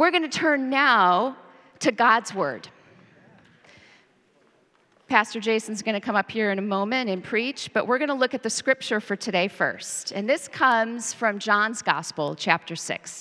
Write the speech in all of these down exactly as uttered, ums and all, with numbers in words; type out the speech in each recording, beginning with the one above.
We're going to turn now to God's Word. Pastor Jason's going to come up here in a moment and preach, but we're going to look at the scripture for today first. And this comes from John's Gospel, chapter six.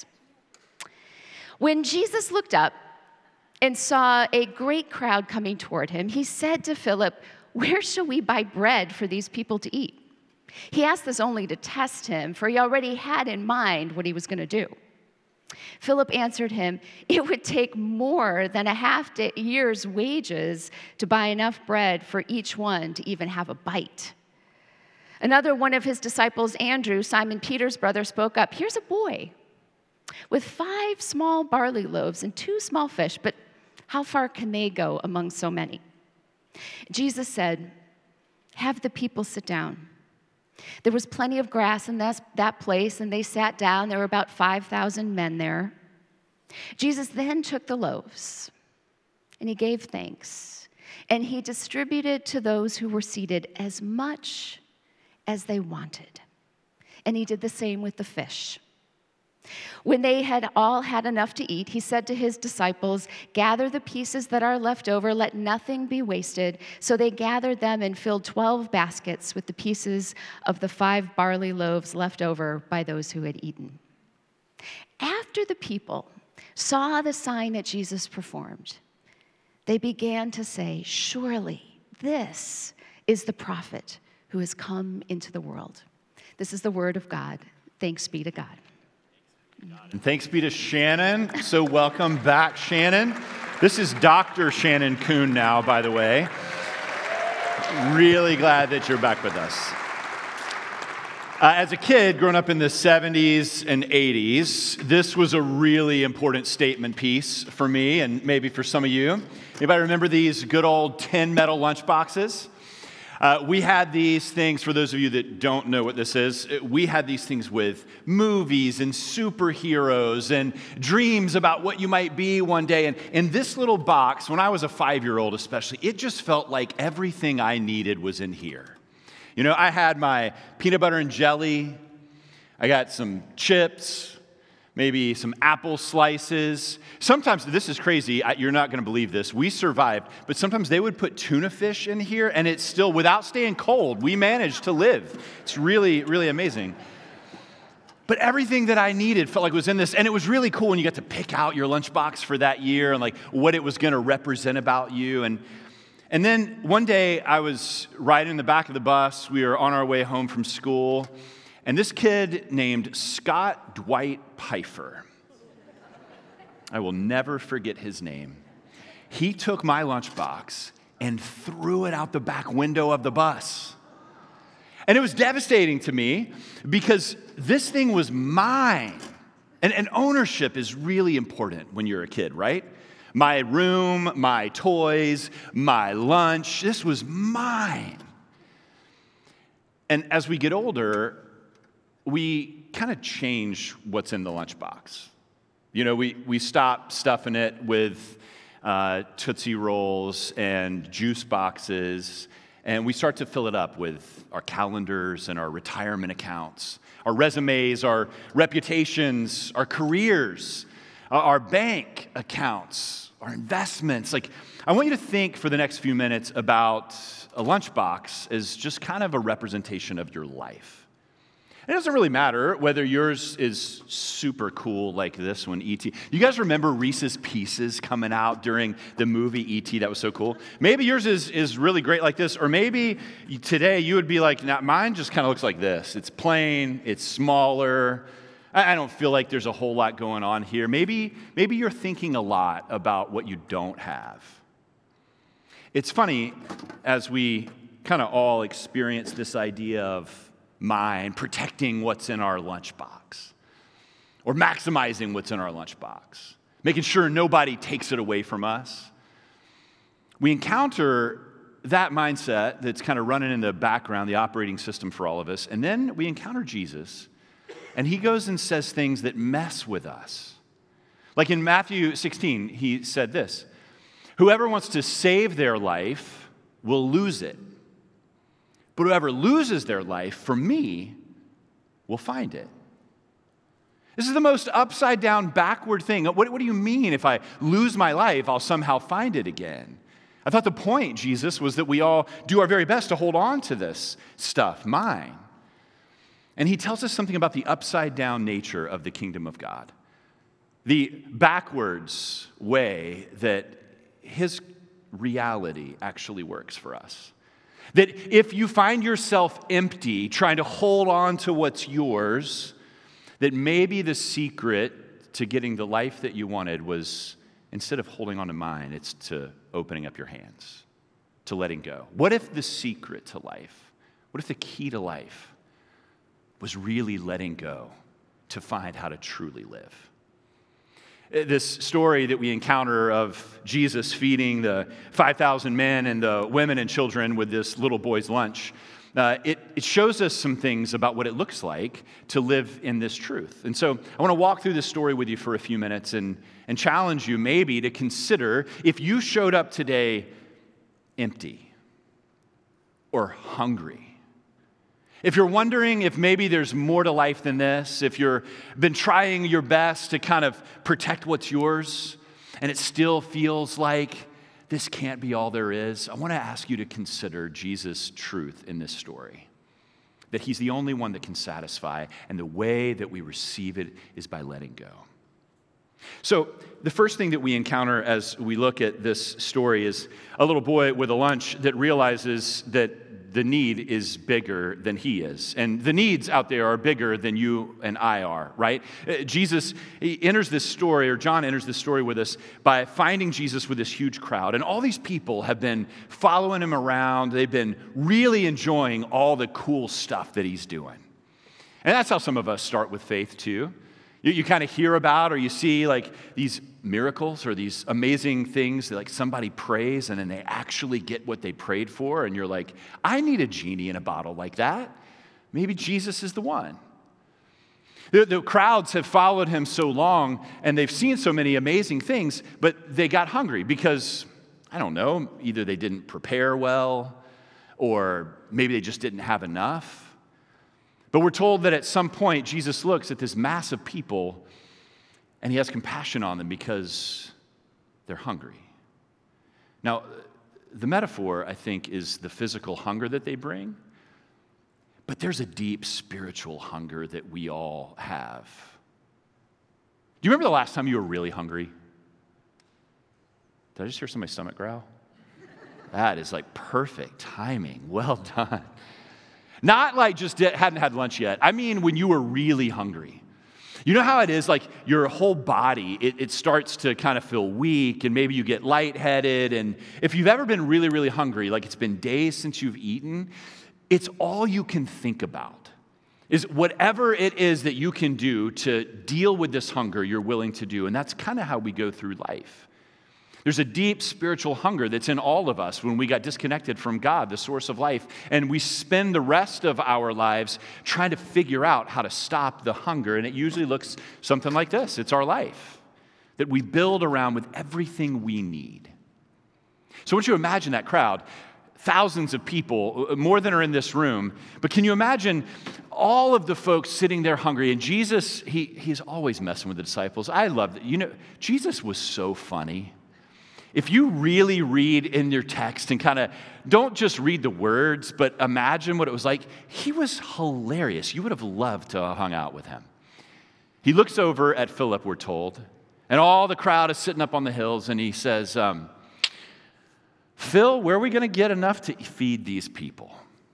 When Jesus looked up and saw a great crowd coming toward him, he said to Philip, "Where shall we buy bread for these people to eat?" He asked this only to test him, for he already had in mind what he was going to do. Philip answered him, "It would take more than a half year's wages to buy enough bread for each one to even have a bite." Another one of his disciples, Andrew, Simon Peter's brother, spoke up, "Here's a boy with five small barley loaves and two small fish, but how far can they go among so many?" Jesus said, "Have the people sit down." There was plenty of grass in that, that place, and they sat down. There were about five thousand men there. Jesus then took the loaves, and he gave thanks, and he distributed to those who were seated as much as they wanted. And he did the same with the fish. When they had all had enough to eat, he said to his disciples, "Gather the pieces that are left over, let nothing be wasted." So they gathered them and filled twelve baskets with the pieces of the five barley loaves left over by those who had eaten. After the people saw the sign that Jesus performed, they began to say, "Surely this is the prophet who has come into the world." This is the word of God. Thanks be to God. And thanks be to Shannon. So welcome back, Shannon. This is Doctor Shannon Kuhn now, by the way. Really glad that you're back with us. Uh, as a kid, growing up in the seventies and eighties, this was a really important statement piece for me and maybe for some of you. Anybody remember these good old tin metal lunch boxes? Uh, we had these things, for those of you that don't know what this is, we had these things with movies and superheroes and dreams about what you might be one day. And in this little box, when I was a five-year-old especially, it just felt like everything I needed was in here. You know, I had my peanut butter and jelly, I got some chips, maybe some apple slices. Sometimes, this is crazy, you're not going to believe this, we survived, but sometimes they would put tuna fish in here, and it's still, without staying cold, we managed to live. It's really, really amazing. But everything that I needed felt like was in this, and it was really cool when you got to pick out your lunchbox for that year and like what it was going to represent about you. And and then one day I was riding in the back of the bus, we were on our way home from school, and this kid named Scott Dwight Pfeiffer, I will never forget his name. He took my lunchbox and threw it out the back window of the bus. And it was devastating to me because this thing was mine. And, and ownership is really important when you're a kid, right? My room, my toys, my lunch, this was mine. And as we get older, we kind of change what's in the lunchbox. You know, we, we stop stuffing it with uh, Tootsie Rolls and juice boxes, and we start to fill it up with our calendars and our retirement accounts, our resumes, our reputations, our careers, our bank accounts, our investments. Like, I want you to think for the next few minutes about a lunchbox as just kind of a representation of your life. It doesn't really matter whether yours is super cool like this one, E T You guys remember Reese's Pieces coming out during the movie E T? That was so cool. Maybe yours is, is really great like this, or maybe today you would be like, nah, mine just kind of looks like this. It's plain, it's smaller. I, I don't feel like there's a whole lot going on here. Maybe, maybe you're thinking a lot about what you don't have. It's funny, as we kind of all experience this idea of mine, protecting what's in our lunchbox, or maximizing what's in our lunchbox, making sure nobody takes it away from us. We encounter that mindset that's kind of running in the background, the operating system for all of us, and then we encounter Jesus, and he goes and says things that mess with us. Like in Matthew sixteen, he said this, "Whoever wants to save their life will lose it. But whoever loses their life for me will find it." This is the most upside down, backward thing. What, what do you mean if I lose my life, I'll somehow find it again? I thought the point, Jesus, was that we all do our very best to hold on to this stuff, mine. And he tells us something about the upside down nature of the kingdom of God. The backwards way that his reality actually works for us. That if you find yourself empty, trying to hold on to what's yours, that maybe the secret to getting the life that you wanted was, instead of holding on to mine, it's to opening up your hands, to letting go. What if the secret to life, what if the key to life was really letting go to find how to truly live? This story that we encounter of Jesus feeding the five thousand men and the women and children with this little boy's lunch, uh, it, it shows us some things about what it looks like to live in this truth. And so I want to walk through this story with you for a few minutes and, and challenge you maybe to consider if you showed up today empty or hungry. If you're wondering if maybe there's more to life than this, if you've been trying your best to kind of protect what's yours, and it still feels like this can't be all there is, I want to ask you to consider Jesus' truth in this story. That he's the only one that can satisfy, and the way that we receive it is by letting go. So the first thing that we encounter as we look at this story is a little boy with a lunch that realizes that the need is bigger than he is. And the needs out there are bigger than you and I are, right? Jesus, he enters this story, or John enters this story with us by finding Jesus with this huge crowd. And all these people have been following him around. They've been really enjoying all the cool stuff that he's doing. And that's how some of us start with faith too. You, you kind of hear about, or you see like these miracles or these amazing things that like somebody prays and then they actually get what they prayed for, and you're like, I need a genie in a bottle like that. Maybe Jesus is the one. The, the crowds have followed him so long and they've seen so many amazing things, but they got hungry because, I don't know, either they didn't prepare well or maybe they just didn't have enough. But we're told that at some point, Jesus looks at this mass of people and he has compassion on them because they're hungry. Now, the metaphor, I think, is the physical hunger that they bring, but there's a deep spiritual hunger that we all have. Do you remember the last time you were really hungry? Did I just hear somebody's stomach growl? That is like perfect timing. Well done. Not like just hadn't had lunch yet. I mean when you were really hungry. You know how it is, like your whole body, it, it starts to kind of feel weak and maybe you get lightheaded. And if you've ever been really, really hungry, like it's been days since you've eaten, it's all you can think about is whatever it is that you can do to deal with this hunger you're willing to do. And that's kind of how we go through life. There's a deep spiritual hunger that's in all of us when we got disconnected from God, the source of life, and we spend the rest of our lives trying to figure out how to stop the hunger, and it usually looks something like this. It's our life that we build around with everything we need. So I want you to imagine that crowd, thousands of people, more than are in this room, but can you imagine all of the folks sitting there hungry, and Jesus, he, he's always messing with the disciples. I love that. You know, Jesus was so funny. If you really read in your text and kind of don't just read the words, but imagine what it was like, he was hilarious. You would have loved to have hung out with him. He looks over at Philip, we're told, and all the crowd is sitting up on the hills, and he says, um, Phil, where are we going to get enough to feed these people?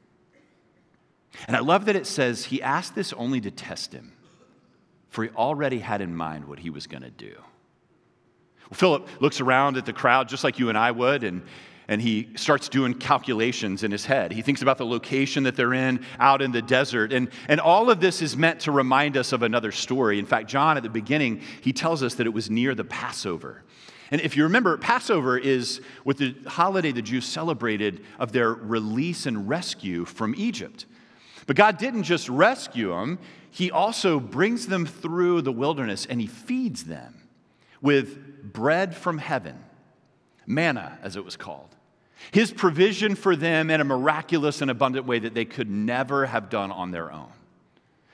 And I love that it says he asked this only to test him, for he already had in mind what he was going to do. Philip looks around at the crowd just like you and I would, and, and he starts doing calculations in his head. He thinks about the location that they're in out in the desert. And, and all of this is meant to remind us of another story. In fact, John, at the beginning, he tells us that it was near the Passover. And if you remember, Passover is what the holiday the Jews celebrated of their release and rescue from Egypt. But God didn't just rescue them. He also brings them through the wilderness and he feeds them with bread from heaven, manna as it was called. His provision for them in a miraculous and abundant way that they could never have done on their own.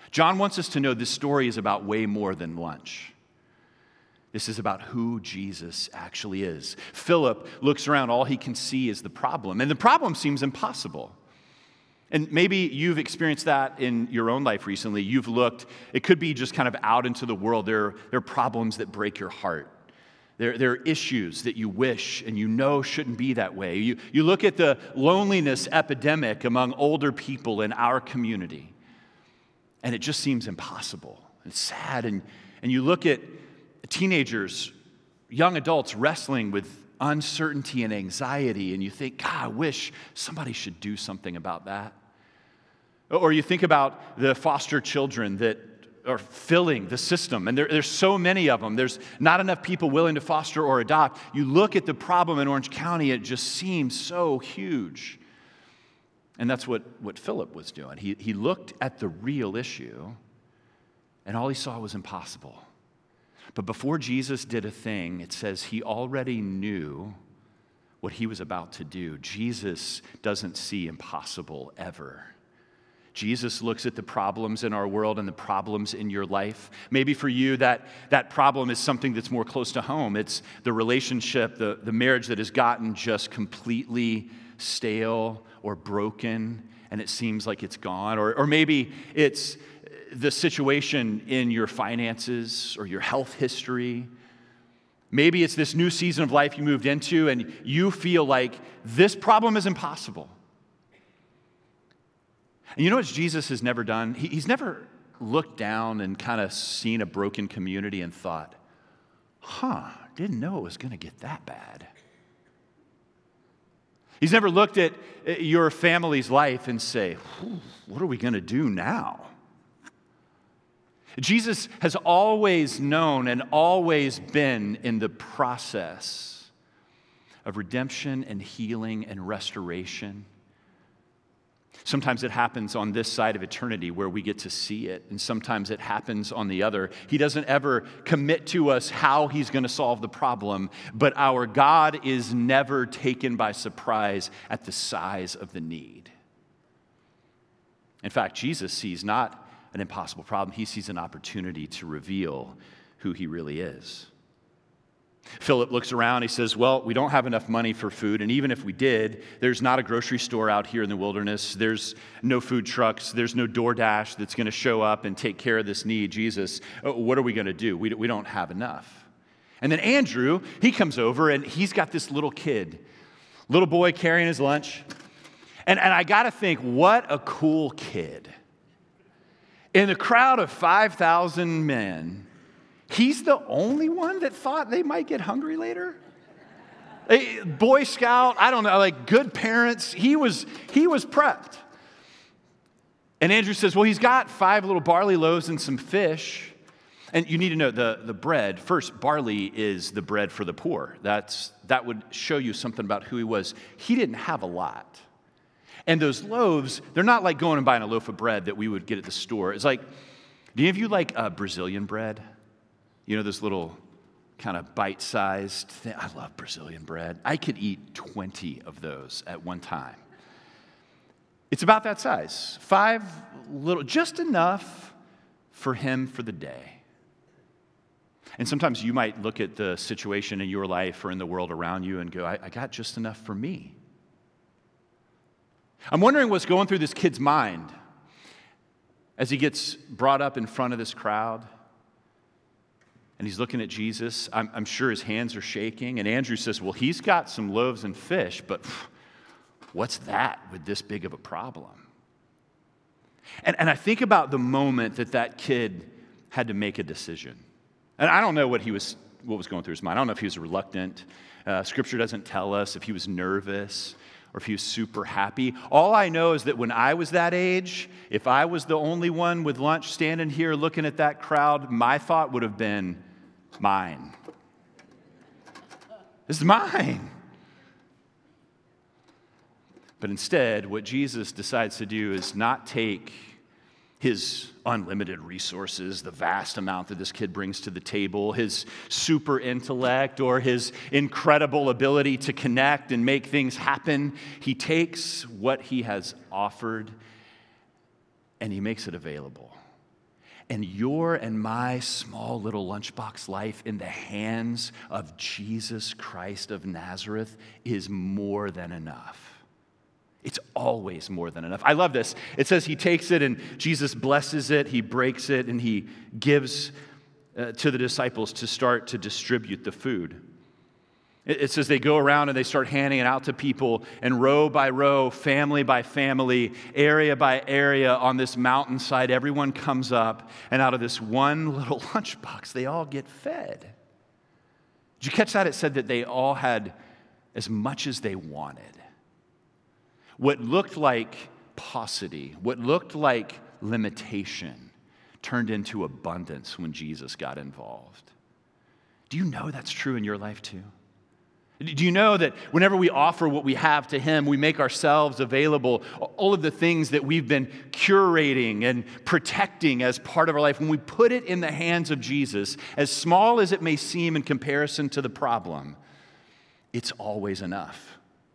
John wants us to know this story is about way more than lunch. This is about who Jesus actually is. Philip looks around, all he can see is the problem, and the problem seems impossible. And maybe you've experienced that in your own life recently. You've looked, it could be just kind of out into the world. There, there are problems that break your heart. There, there are issues that you wish and you know shouldn't be that way. You, you look at the loneliness epidemic among older people in our community, and it just seems impossible. It's sad. And, and you look at teenagers, young adults wrestling with uncertainty and anxiety, and you think, God, I wish somebody should do something about that. Or you think about the foster children that are filling the system, and there, there's so many of them. There's not enough people willing to foster or adopt. You look at the problem in Orange County, it just seems so huge. And that's what, what Philip was doing. He, he looked at the real issue, and all he saw was impossible. But before Jesus did a thing, it says he already knew what he was about to do. Jesus doesn't see impossible ever. Jesus looks at the problems in our world and the problems in your life. Maybe for you, that, that problem is something that's more close to home. It's the relationship, the, the marriage that has gotten just completely stale or broken, and it seems like it's gone. Or, or maybe it's the situation in your finances or your health history. Maybe it's this new season of life you moved into, and you feel like this problem is impossible. And you know what Jesus has never done? He, he's never looked down and kind of seen a broken community and thought, huh, didn't know it was going to get that bad. He's never looked at your family's life and say, what are we going to do now? Jesus has always known and always been in the process of redemption and healing and restoration. Sometimes it happens on this side of eternity where we get to see it, and sometimes it happens on the other. He doesn't ever commit to us how he's going to solve the problem, but our God is never taken by surprise at the size of the need. In fact, Jesus sees not an impossible problem. He sees an opportunity to reveal who he really is. Philip looks around. He says, well, we don't have enough money for food, and even if we did, there's not a grocery store out here in the wilderness. There's no food trucks. There's no DoorDash that's going to show up and take care of this need. Jesus, what are we going to do? We, we don't have enough. And then Andrew, he comes over, and he's got this little kid, little boy carrying his lunch. And, and I got to think, what a cool kid. In a crowd of five thousand men, he's the only one that thought they might get hungry later? A Boy Scout, I don't know, like good parents. He was, he was prepped. And Andrew says, well, he's got five little barley loaves and some fish. And you need to know the, the bread. First, barley is the bread for the poor. That's, that would show you something about who he was. He didn't have a lot. And those loaves, they're not like going and buying a loaf of bread that we would get at the store. It's like, do any of you like uh, Brazilian bread? You know, this little kind of bite-sized thing. I love Brazilian bread. I could eat twenty of those at one time. It's about that size. Five little, just enough for him for the day. And sometimes you might look at the situation in your life or in the world around you and go, I, I got just enough for me. I'm wondering what's going through this kid's mind as he gets brought up in front of this crowd. And he's looking at Jesus. I'm, I'm sure his hands are shaking. And Andrew says, well, he's got some loaves and fish, but what's that with this big of a problem? And, and I think about the moment that that kid had to make a decision. And I don't know what he was, what was going through his mind. I don't know if he was reluctant. Uh, scripture doesn't tell us if he was nervous or if he was super happy. All I know is that when I was that age, if I was the only one with lunch standing here looking at that crowd, my thought would have been, mine. This is mine. But instead, what Jesus decides to do is not take his unlimited resources, the vast amount that this kid brings to the table, his super intellect or his incredible ability to connect and make things happen. He takes what he has offered and he makes it available. And your and my small little lunchbox life in the hands of Jesus Christ of Nazareth is more than enough. It's always more than enough. I love this. It says he takes it and Jesus blesses it, he breaks it, and he gives uh, to the disciples to start to distribute the food. It says they go around and they start handing it out to people, and row by row, family by family, area by area on this mountainside, everyone comes up, and out of this one little lunchbox, they all get fed. Did you catch that? It said that they all had as much as they wanted. What looked like paucity, what looked like limitation, turned into abundance when Jesus got involved. Do you know that's true in your life too? Do you know that whenever we offer what we have to Him, we make ourselves available, all of the things that we've been curating and protecting as part of our life, when we put it in the hands of Jesus, as small as it may seem in comparison to the problem, it's always enough.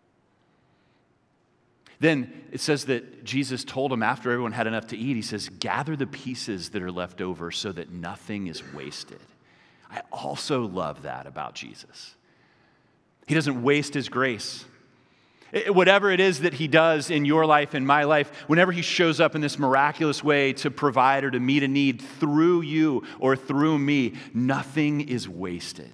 Then it says that Jesus told them after everyone had enough to eat, He says, gather the pieces that are left over so that nothing is wasted. I also love that about Jesus. He doesn't waste His grace. Whatever it is that He does in your life, in my life, whenever He shows up in this miraculous way to provide or to meet a need through you or through me, nothing is wasted.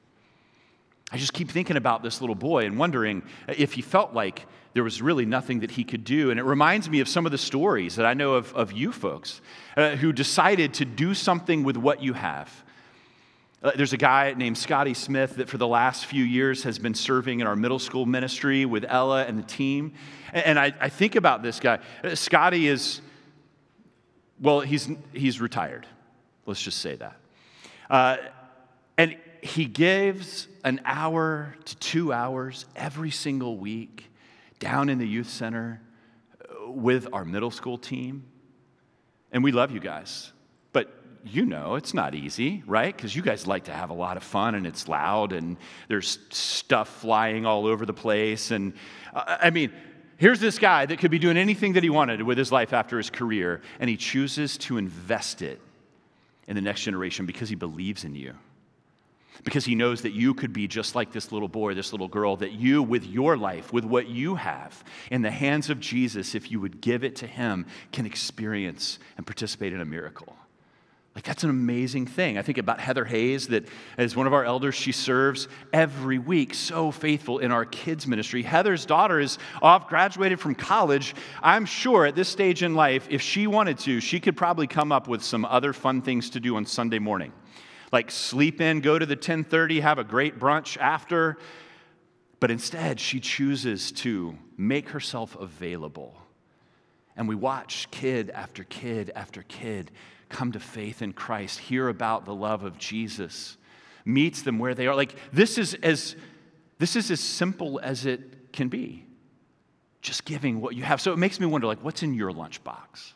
I just keep thinking about this little boy and wondering if he felt like there was really nothing that he could do. And it reminds me of some of the stories that I know of, of you folks uh, who decided to do something with what you have. Uh, there's a guy named Scotty Smith that for the last few years has been serving in our middle school ministry with Ella and the team. And, and I, I think about this guy. Uh, Scotty is, well, he's he's retired. Let's just say that. Uh, and he gives an hour to two hours every single week down in the youth center with our middle school team. And we love you guys. But you know, it's not easy, right? Because you guys like to have a lot of fun, and it's loud, and there's stuff flying all over the place. And uh, I mean, here's this guy that could be doing anything that he wanted with his life after his career, and he chooses to invest it in the next generation because he believes in you. Because he knows that you could be just like this little boy, this little girl, that you, with your life, with what you have, in the hands of Jesus, if you would give it to Him, can experience and participate in a miracle. Like, that's an amazing thing. I think about Heather Hayes, that as one of our elders, she serves every week, so faithful in our kids' ministry. Heather's daughter is off, graduated from college. I'm sure at this stage in life, if she wanted to, she could probably come up with some other fun things to do on Sunday morning. Like sleep in, go to the ten thirty, have a great brunch after. But instead, she chooses to make herself available. And we watch kid after kid after kid come to faith in Christ, hear about the love of Jesus, meets them where they are. Like, this is as this is as simple as it can be. Just giving what you have. So it makes me wonder, like, what's in your lunchbox?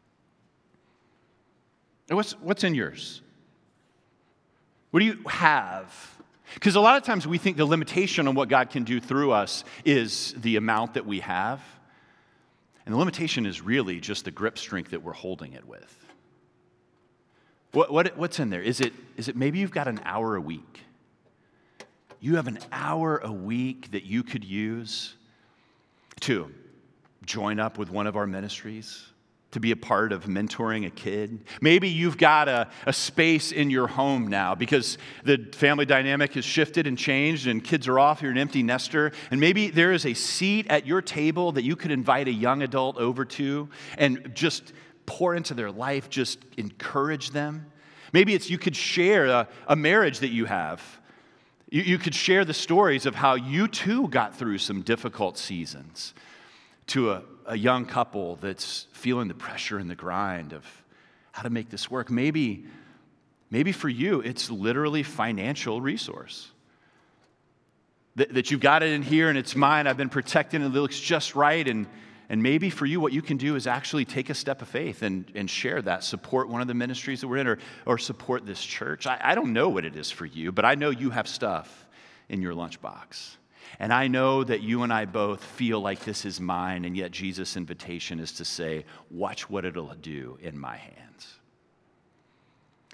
What's what's in yours? What do you have? Because a lot of times we think the limitation on what God can do through us is the amount that we have. And the limitation is really just the grip strength that we're holding it with. What, what, what's in there? Is it, is it maybe you've got an hour a week? You have an hour a week that you could use to join up with one of our ministries, to be a part of mentoring a kid. Maybe you've got a, a space in your home now because the family dynamic has shifted and changed and kids are off, you're an empty nester, and maybe there is a seat at your table that you could invite a young adult over to and just pour into their life, just encourage them. Maybe it's you could share a, a marriage that you have. You, you could share the stories of how you too got through some difficult seasons to a, a young couple that's feeling the pressure and the grind of how to make this work. Maybe, maybe for you, it's literally financial resource. That, that you've got it in here and it's mine, I've been protecting it, it looks just right. And, and maybe for you, what you can do is actually take a step of faith and, and share that, support one of the ministries that we're in, or, or support this church. I, I don't know what it is for you, but I know you have stuff in your lunchbox. And I know that you and I both feel like this is mine, and yet Jesus' invitation is to say, watch what it'll do in my hands.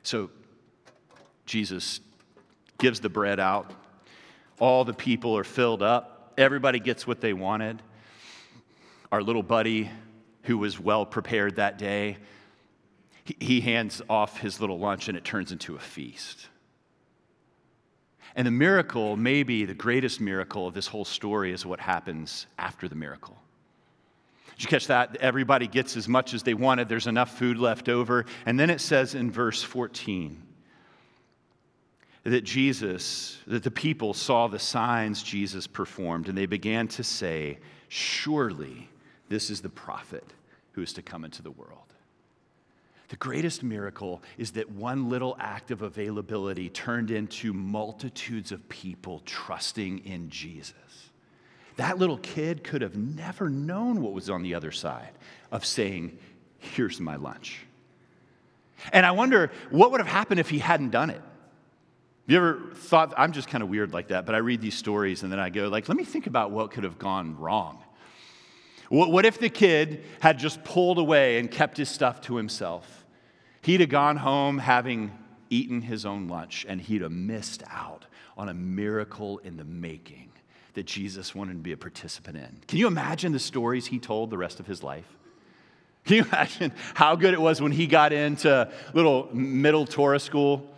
So Jesus gives the bread out. All the people are filled up. Everybody gets what they wanted. Our little buddy, who was well prepared that day, he, he hands off his little lunch and it turns into a feast. And the miracle, maybe the greatest miracle of this whole story, is what happens after the miracle. Did you catch that? Everybody gets as much as they wanted. There's enough food left over. And then it says in verse fourteen that Jesus, that the people saw the signs Jesus performed, and they began to say, surely this is the prophet who is to come into the world. The greatest miracle is that one little act of availability turned into multitudes of people trusting in Jesus. That little kid could have never known what was on the other side of saying, here's my lunch. And I wonder what would have happened if he hadn't done it. You ever thought, I'm just kind of weird like that, but I read these stories and then I go, like, let me think about what could have gone wrong. What, what if the kid had just pulled away and kept his stuff to himself? He'd have gone home having eaten his own lunch, and he'd have missed out on a miracle in the making that Jesus wanted to be a participant in. Can you imagine the stories he told the rest of his life? Can you imagine how good it was when he got into little middle Torah school?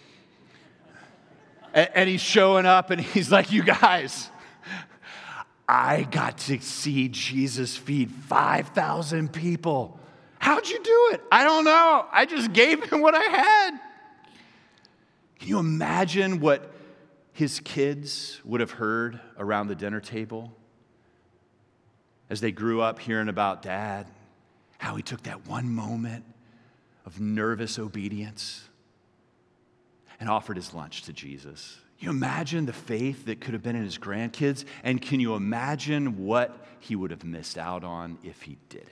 And he's showing up and he's like, you guys, I got to see Jesus feed five thousand people. How'd you do it? I don't know. I just gave him what I had. Can you imagine what his kids would have heard around the dinner table as they grew up hearing about Dad, how he took that one moment of nervous obedience and offered his lunch to Jesus? Can you imagine the faith that could have been in his grandkids? And can you imagine what he would have missed out on if he didn't?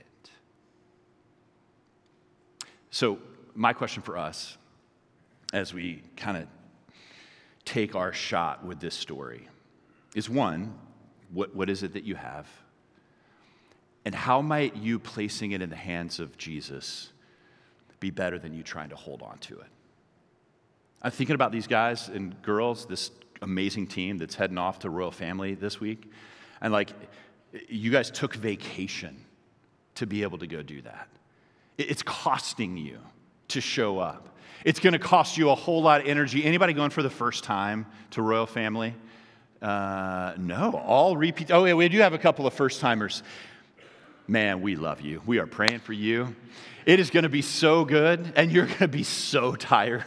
So my question for us, as we kind of take our shot with this story, is one, what, what is it that you have? And how might you placing it in the hands of Jesus be better than you trying to hold on to it? I'm thinking about these guys and girls, this amazing team that's heading off to Royal Family this week. And like, you guys took vacation to be able to go do that. It's costing you to show up. It's going to cost you a whole lot of energy. Anybody going for the first time to Royal Family? Uh, no, all repeat. Oh, yeah, we do have a couple of first timers. Man, we love you. We are praying for you. It is going to be so good, and you're going to be so tired.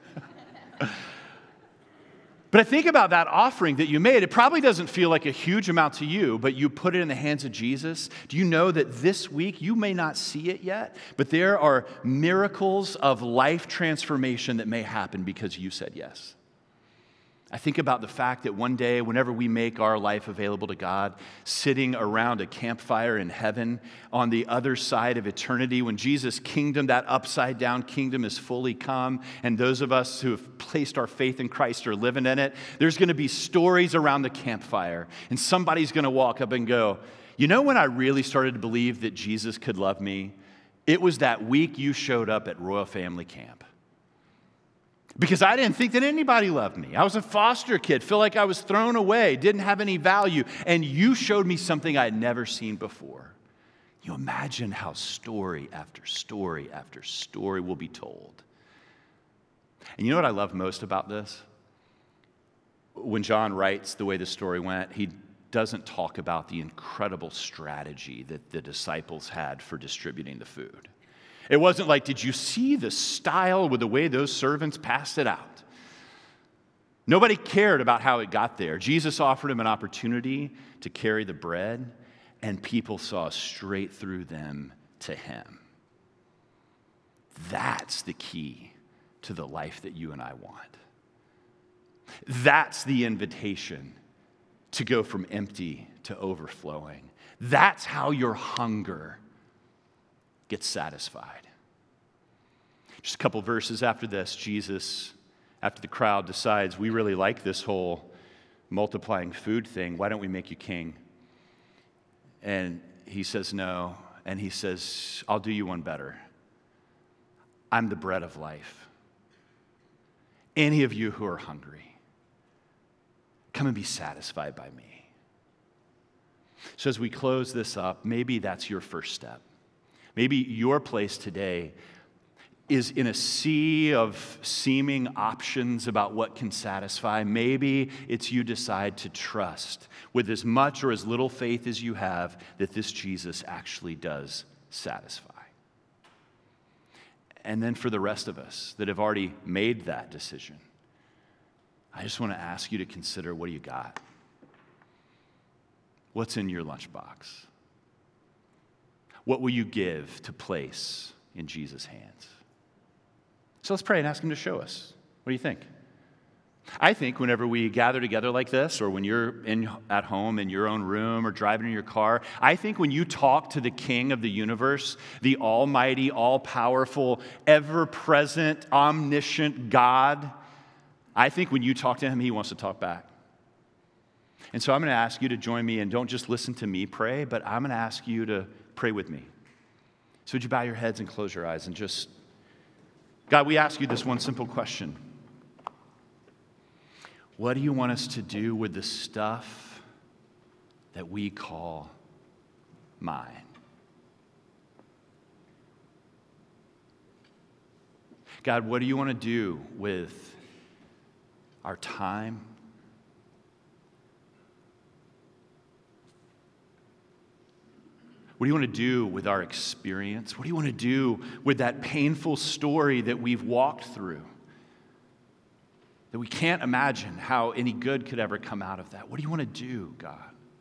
But I think about that offering that you made. It probably doesn't feel like a huge amount to you, but you put it in the hands of Jesus. Do you know that this week, you may not see it yet, but there are miracles of life transformation that may happen because you said yes? I think about the fact that one day, whenever we make our life available to God, sitting around a campfire in heaven on the other side of eternity, when Jesus' kingdom, that upside down kingdom, is fully come, and those of us who have placed our faith in Christ are living in it, there's going to be stories around the campfire, and somebody's going to walk up and go, you know when I really started to believe that Jesus could love me? It was that week you showed up at Royal Family Camp. Because I didn't think that anybody loved me. I was a foster kid, feel like I was thrown away, didn't have any value, and you showed me something I had never seen before. You imagine how story after story after story will be told. And you know what I love most about this? When John writes the way the story went, he doesn't talk about the incredible strategy that the disciples had for distributing the food. It wasn't like, did you see the style with the way those servants passed it out? Nobody cared about how it got there. Jesus offered him an opportunity to carry the bread, and people saw straight through them to him. That's the key to the life that you and I want. That's the invitation to go from empty to overflowing. That's how your hunger gets satisfied. Just a couple verses after this, Jesus, after the crowd decides, we really like this whole multiplying food thing, why don't we make you king? And he says no, and he says, I'll do you one better. I'm the bread of life. Any of you who are hungry, come and be satisfied by me. So as we close this up, maybe that's your first step. Maybe your place today is in a sea of seeming options about what can satisfy. Maybe it's you decide to trust with as much or as little faith as you have that this Jesus actually does satisfy. And then for the rest of us that have already made that decision, I just want to ask you to consider, what do you got? What's in your lunchbox? What will you give to place in Jesus' hands? So let's pray and ask him to show us. What do you think? I think whenever we gather together like this, or when you're in, at home in your own room or driving in your car, I think when you talk to the King of the universe, the almighty, all-powerful, ever-present, omniscient God, I think when you talk to him, he wants to talk back. And so I'm going to ask you to join me, and don't just listen to me pray, but I'm going to ask you to pray with me. So would you bow your heads and close your eyes and just, God, we ask you this one simple question. What do you want us to do with the stuff that we call mine? God, what do you want to do with our time? What do you want to do with our experience? What do you want to do with that painful story that we've walked through? That we can't imagine how any good could ever come out of that. What do you want to do, God?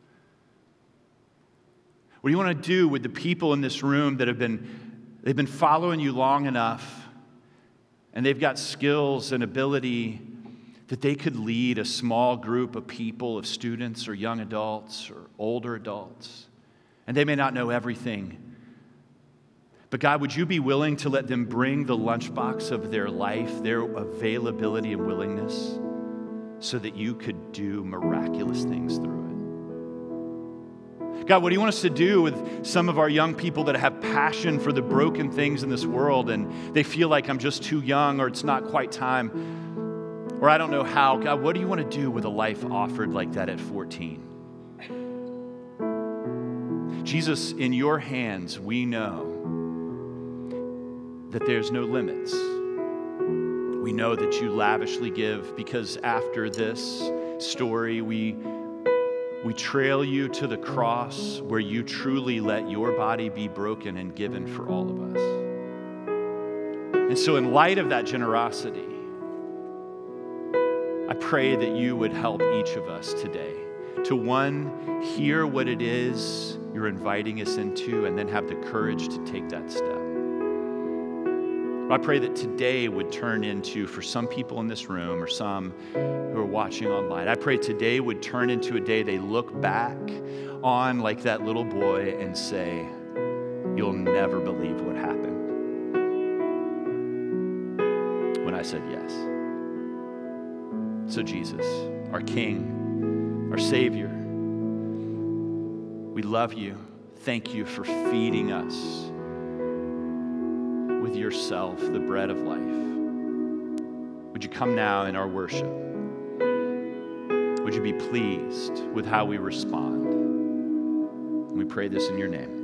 What do you want to do with the people in this room that have been, they've been following you long enough, and they've got skills and ability that they could lead a small group of people, of students or young adults or older adults, and they may not know everything. But God, would you be willing to let them bring the lunchbox of their life, their availability and willingness, so that you could do miraculous things through it? God, what do you want us to do with some of our young people that have passion for the broken things in this world, and they feel like I'm just too young, or it's not quite time, or I don't know how? God, what do you want to do with a life offered like that at fourteen? Jesus, in your hands, we know that there's no limits. We know that you lavishly give, because after this story, we, we trail you to the cross where you truly let your body be broken and given for all of us. And so in light of that generosity, I pray that you would help each of us today to, one, hear what it is you're inviting us into, and then have the courage to take that step. I pray that today would turn into, for some people in this room or some who are watching online, I pray today would turn into a day they look back on like that little boy and say, you'll never believe what happened when I said yes. So Jesus, our King, our Savior, we love you. Thank you for feeding us with yourself, the bread of life. Would you come now in our worship? Would you be pleased with how we respond? And we pray this in your name.